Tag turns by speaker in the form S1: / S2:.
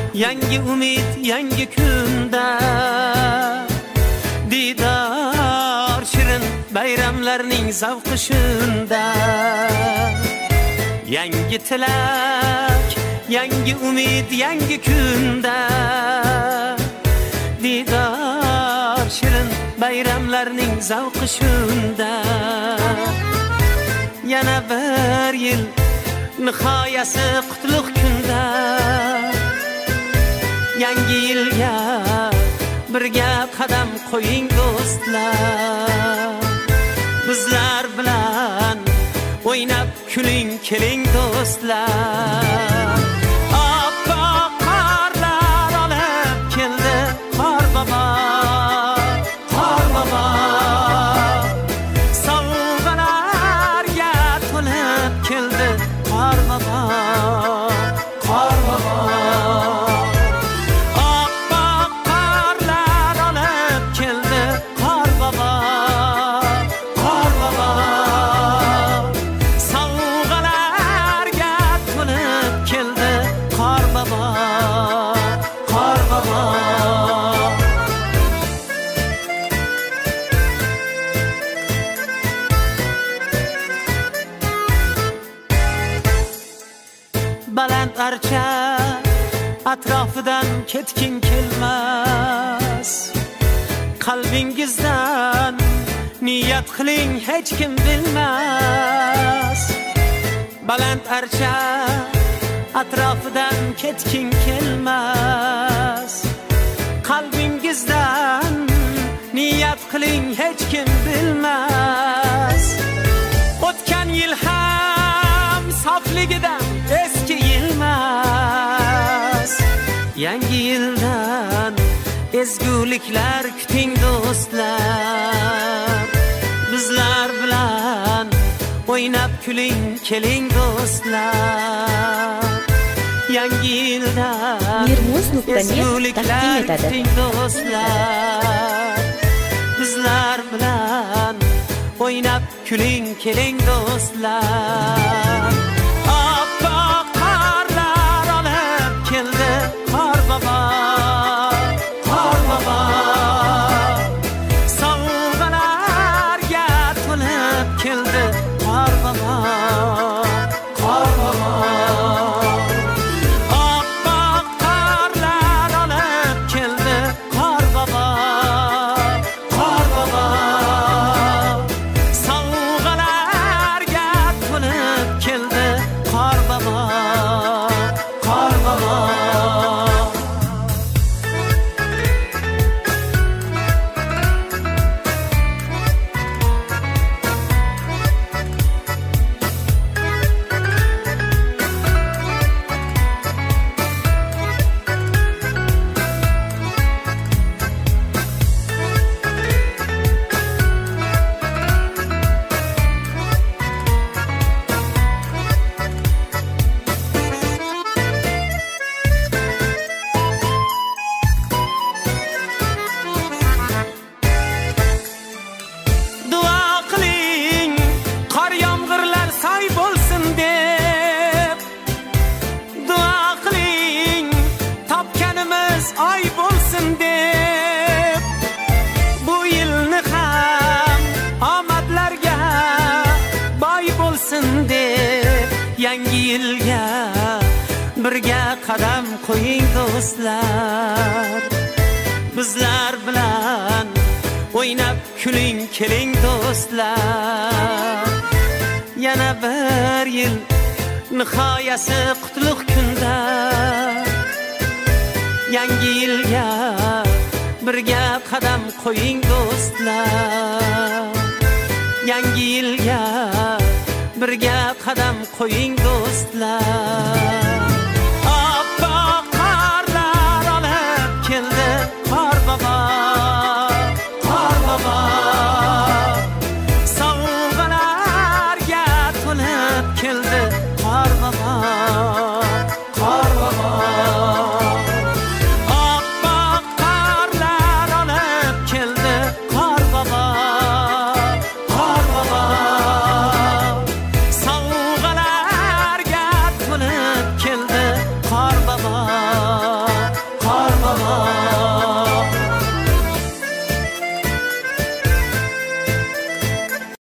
S1: yangi umid yangi kunda, didor shirin bayramlarning zavqi shunda. Yangi tilak, yangi umid yangi kunda, didor shirin bayramlarning zavqi shunda. Yana bir yil nihoyasi qutlug' kunda, yangi yilga birga qadam qo'ying do'stlar. Bizlar bilan o'ynab kuling keling do'stlar. Oppoq qorlar olib keldi qor bobo, qor bobo. Sovg'alarga to'lib keldi qor bobo, qor bobo. Oppoq qorlar olib keldi qor bobo, qor bobo. Sovg'alarga to'lib keldi qor bobo, qor bobo. Baland archa atrofidan ketging kelmas, qalbingizdan niyat qiling hech kim bilmas. Baland archa atrofidan ketging kelmas, qalbingizdan niyat qiling hech kim bilmas. O'tgan yil ham sofligidan eski yilmas, yangi yildan ezguliklar kuting do'stlar. Bizlar bilan o'ynab kuling keling do'stlar. Yangi yildan ezguliklar kuting do'stlar. Bizlar bilan o'ynab kuling keling do'stlar. Oppoq qorlar olib keldi qor bobo, qor bobo. Sovg'alarga to'lib keldi qor bobo, qor bobo. Oppoq qorlar olib keldi qor bobo, qor bobo. Sovg'alarga to'lib keldi qor bobo, qor bobo. Duo qiling qor yomg'irlar soy bo'lsin deb, duo qiling topganimiz oy bo'lsin deb. Bu yilni ham omadlarga boy bo'lsin deb, yangi yilga birga qadam qo'ying do'stlar. Bizlar bilan o'ynab kuling keling do'stlar. Yana bir yil nihoyasi qutlug' kunda, yangi yilga birga qadam qo'ying do'stlar. Yangi yilga birga qadam qo'ying do'stlar.